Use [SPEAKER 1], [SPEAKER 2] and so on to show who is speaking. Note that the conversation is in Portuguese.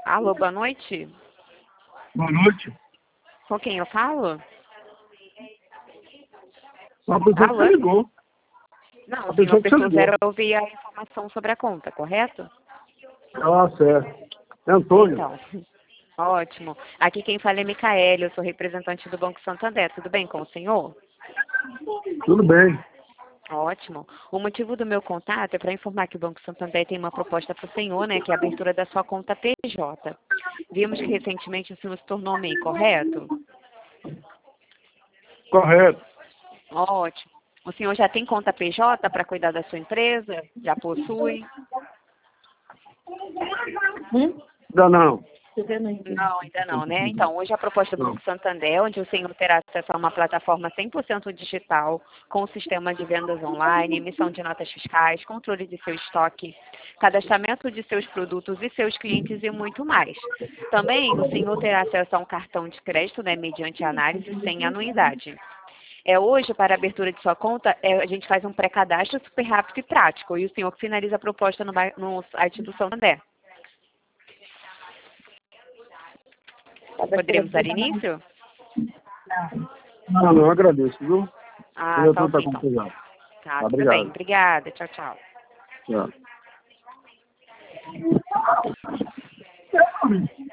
[SPEAKER 1] Alô, boa noite.
[SPEAKER 2] Boa noite.
[SPEAKER 1] Com quem eu falo?
[SPEAKER 2] Uma pessoa que
[SPEAKER 1] Alô?
[SPEAKER 2] você ligou.
[SPEAKER 1] Não,
[SPEAKER 2] A
[SPEAKER 1] o senhor
[SPEAKER 2] pessoa que você
[SPEAKER 1] apertou
[SPEAKER 2] ligou.
[SPEAKER 1] 0 eu ouvi a informação sobre a conta, correto?
[SPEAKER 2] Ah, certo. É Antônio.
[SPEAKER 1] Então, ótimo. Aqui quem fala é Micaele, eu sou representante do Banco Santander. Tudo bem com o senhor?
[SPEAKER 2] Tudo bem.
[SPEAKER 1] Ótimo. O motivo do meu contato é para informar que o Banco Santander tem uma proposta para o senhor, né, que é a abertura da sua conta PJ. Vimos que recentemente o senhor se tornou MEI, correto?
[SPEAKER 2] Correto.
[SPEAKER 1] Ótimo. O senhor já tem conta PJ para cuidar da sua empresa? Já possui?
[SPEAKER 2] Ainda não.
[SPEAKER 1] Não, ainda não, né? Então, hoje a proposta do
[SPEAKER 2] Não.
[SPEAKER 1] Banco Santander, onde o senhor terá acesso a uma plataforma 100% digital, com sistema de vendas online, emissão de notas fiscais, controle de seu estoque, cadastramento de seus produtos e seus clientes e muito mais. Também o senhor terá acesso a um cartão de crédito, né, mediante análise sem anuidade. Hoje, para a abertura de sua conta, a gente faz um pré-cadastro super rápido e prático, e o senhor finaliza a proposta no site do Santander. Poderíamos dar início?
[SPEAKER 2] Não, agradeço, viu?
[SPEAKER 1] Ah,
[SPEAKER 2] Eu já
[SPEAKER 1] tá
[SPEAKER 2] estou
[SPEAKER 1] ok, então.
[SPEAKER 2] confusão.
[SPEAKER 1] Tá, tudo bem.
[SPEAKER 2] Obrigado.
[SPEAKER 1] Obrigada. Tchau, tchau.
[SPEAKER 2] Tchau.